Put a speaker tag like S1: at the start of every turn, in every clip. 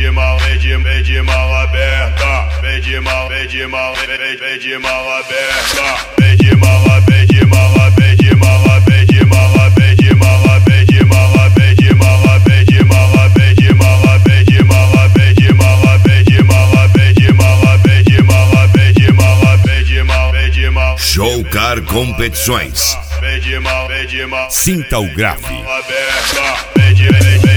S1: de mal aberta, vem de mal aberta, vem de mal aberta, vem de mal aberta, vem de mal aberta, vem de mal aberta, vem de mal aberta, vem de mal aberta, vem de mal aberta, vem de mal aberta, vem de mal aberta, vem de mal aberta, vem de mal aberta, vem de mal aberta, vem de mal aberta, vem de mal aberta, vem de mal aberta, vem de mal aberta, vem de mal aberta, vem de mal, vem de mal.
S2: Show Car Competições.
S1: Vem de mal, vem de mal.
S2: Sinta o grave.
S1: Vem de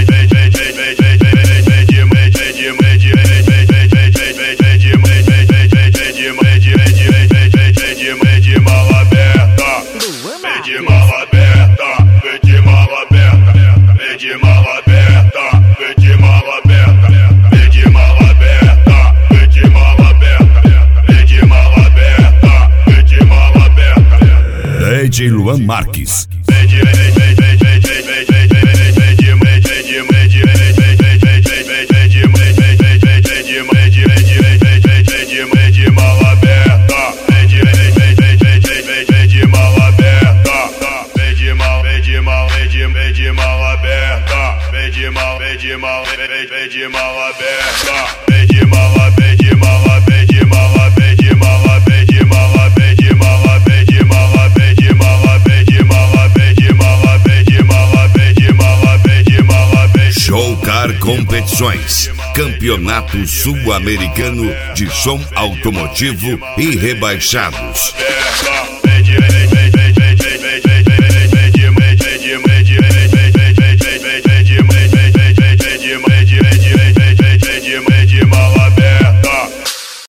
S1: mal aberta, vem de mal aberta, vem de mal aberta, vem de mal aberta, vem de mal aberta, vem de mal aberta, vem de mal aberta, vem de mal aberta, vem de mal aberta.
S2: DJ Luan Marques. Show Car Competições, Campeonato Sul-Americano de Som Automotivo e Rebaixados.